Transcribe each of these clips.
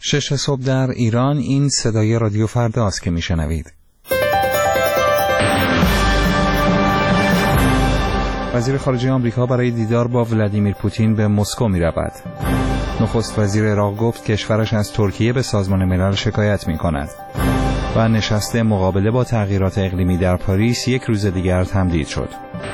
6 صبح در ایران. این صدای رادیو فردا است که میشنوید. وزیر خارجه آمریکا برای دیدار با ولادیمیر پوتین به مسکو می‌رود. نخست وزیر عراق گفت کشورش از ترکیه به سازمان ملل شکایت می‌کند. و نشست مقابله با تغییرات اقلیمی در پاریس یک روز دیگر تمدید شد.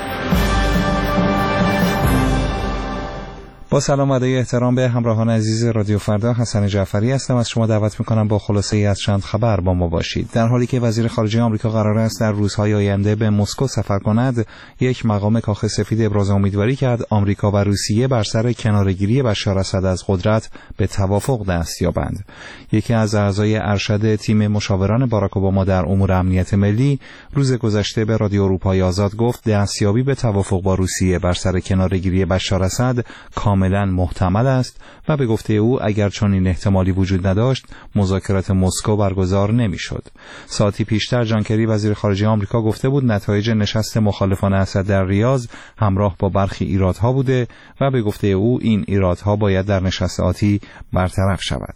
با سلام و ادای احترام به همراهان عزیز رادیو فردا، حسن جعفری هستم. از شما دعوت میکنم با خلاصه ای از چند خبر با ما باشید. در حالی که وزیر خارجه آمریکا قرار است در روزهای آینده به مسکو سفر کند، یک مقام کاخ سفید ابراز امیدواری کرد آمریکا و روسیه بر سر کناره‌گیری بشار اسد از قدرت به توافق دست یابند. یکی از اعضای ارشد تیم مشاوران باراک اوباما در امور امنیت ملی روز گذشته به رادیو اروپای آزاد گفت دستیابی به توافق با روسیه بر سر کناره‌گیری بشار اسد کاملا محتمل است و به گفته او اگر چنین احتمالی وجود نداشت مذاکرات مسکو برگزار نمی‌شد. ساعتی پیشتر جان کری وزیر خارجه آمریکا گفته بود نتایج نشست مخالفان اسد در ریاض همراه با برخی ایرادها بوده و به گفته او این ایرادها باید در نشست آتی برطرف شود.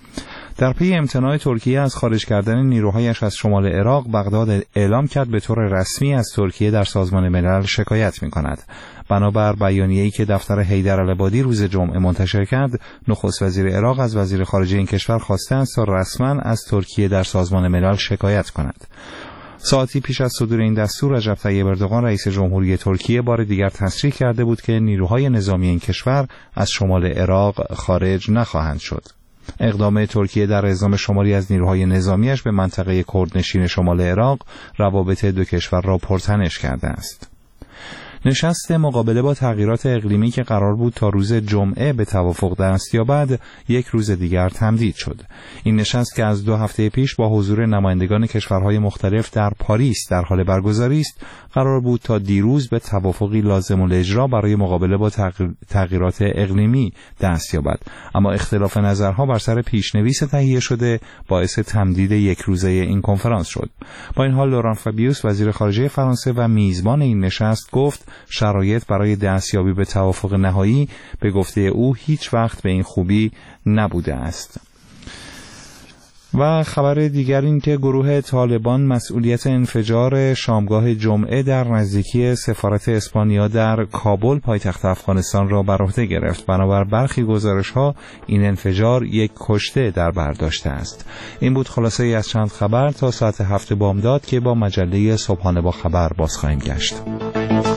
در پی امتناع ترکیه از خارج کردن نیروهایش از شمال عراق، بغداد اعلام کرد به طور رسمی از ترکیه در سازمان ملل شکایت می‌کند. بنابر بیانیه‌ای که دفتر حیدرالعبادی روز جمعه منتشر کرد، نخست وزیر عراق از وزیر خارجه این کشور خواسته است تا رسما از ترکیه در سازمان ملل شکایت کند. ساعتی پیش از صدور این دستور، رجب طیب اردوغان رئیس جمهوری ترکیه بار دیگر تصریح کرده بود که نیروهای نظامی این کشور از شمال عراق خارج نخواهند شد. اقدام ترکیه در اعزام شماری از نیروهای نظامیش به منطقه کردنشین شمال عراق روابط دو کشور را پرتنش کرده است. نشست مقابله با تغییرات اقلیمی که قرار بود تا روز جمعه به توافق دست یابد، یک روز دیگر تمدید شد. این نشست که از 2 هفته پیش با حضور نمایندگان کشورهای مختلف در پاریس در حال برگزاری است، قرار بود تا دیروز به توافقی لازم الاجرا برای مقابله با تغییرات اقلیمی دست یابد. اما اختلاف نظرها بر سر پیشنویس تهیه شده باعث تمدید یک روزه این کنفرانس شد. با این حال لوران فابیوس وزیر خارجه فرانسه و میزبان این نشست گفت شرایط برای دستیابی به توافق نهایی به گفته او هیچ وقت به این خوبی نبوده است. و خبر دیگر این که گروه طالبان مسئولیت انفجار شامگاه جمعه در نزدیکی سفارت اسپانیا در کابل پایتخت افغانستان را بر عهده گرفت. بنابر برخی گزارش‌ها این انفجار یک کشته در بر داشته است. این بود خلاصه ای از چند خبر تا ساعت 7 بامداد که با مجله صبحانه با خبر باز خواهیم گشت.